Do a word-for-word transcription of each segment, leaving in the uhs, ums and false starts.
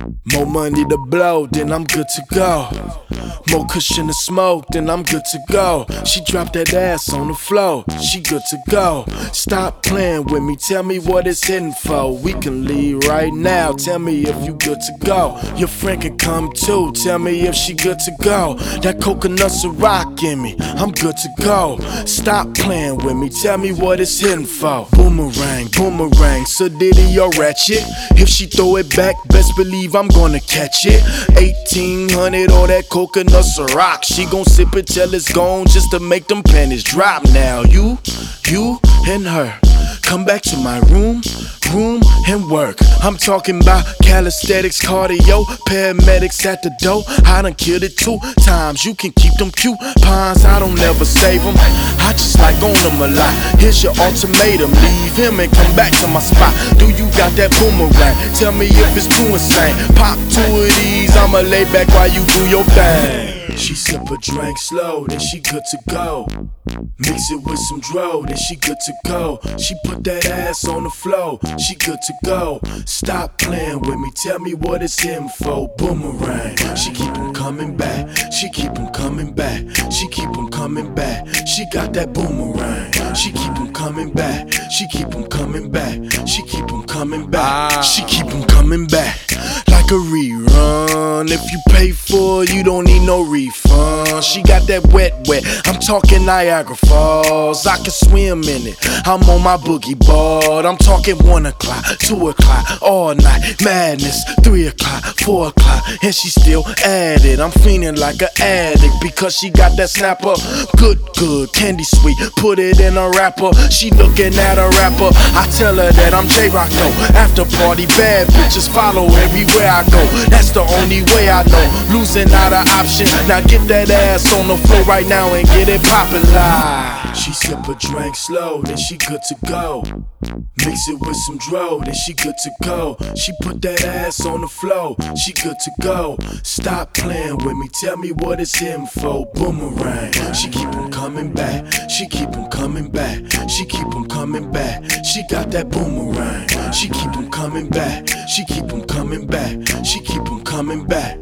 More money to blow, then I'm good to go. More cushion to smoke, then I'm good to go. She dropped that ass on the floor, she good to go. Stop playing with me, tell me what it's hitting for. We can leave right now, tell me if you good to go. Your friend can come too, tell me if she good to go. That coconut's a rock in me, I'm good to go. Stop playing with me, tell me what it's hitting for. Boomerang, boomerang, so diddy or ratchet. If she throw it back, best believe I'm gonna catch it. eighteen hundred or that coconut's a rock. She gon' sip it till it's gone just to make them panties drop. Now you, you and her, come back to my room, room and work. I'm talking about calisthenics, cardio, paramedics at the door. I done killed it two times. You can keep them coupons, I don't ever save them. I just like on them a lot. Here's your ultimatum, leave him and come back to my spot. Do you got that boomerang? Tell me if it's too insane. Pop two of these, I'ma lay back while you do your thing. She sip a drink slow, then she good to go. Mix it with some dro, then she good to go. She put that ass on the floor, she good to go. Stop playing with me, tell me what it's him for. Boomerang, she keep him coming back, she keep him coming back, she keep him coming back. She got that boomerang, she keep him coming back, she keep him coming back, she keep him coming back, she keep him coming back. Like a rerun, if you pay for it, you don't need no refund. She got that wet wet, I'm talking Niagara Falls. I can swim in it, I'm on my boogie board. I'm talking one o'clock, two o'clock, all night. Madness, three o'clock, four o'clock, and she still at it. I'm feeling like an addict because she got that snapper. Good, good, candy sweet, put it in a wrapper. She looking at a rapper, I tell her that I'm J-Rock though. After party, bad bitches follow everywhere I go. That's the only way I know, losing not an option. Now get that ass on the floor right now and get it poppin' live. She sip a drink slow, then she good to go. Mix it with some dro, then she good to go. She put that ass on the floor, she good to go. Stop playing with me, tell me what it's him for. Boomerang, she keep him coming back, she keep him coming back, she keep him coming back. She got that boomerang, she keep him coming back, she keep him coming back, she keep him coming back.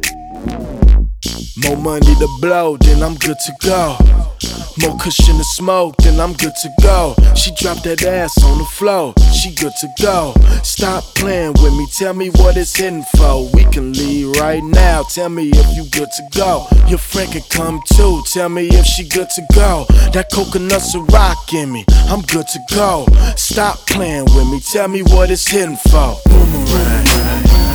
More money to blow, then I'm good to go. More cushion to smoke, then I'm good to go. She dropped that ass on the floor, she good to go. Stop playing with me, tell me what it's hitting for. We can leave right now, tell me if you good to go. Your friend can come too, tell me if she good to go. That coconut's a rock in me, I'm good to go. Stop playing with me, tell me what it's hitting for. Boomerang.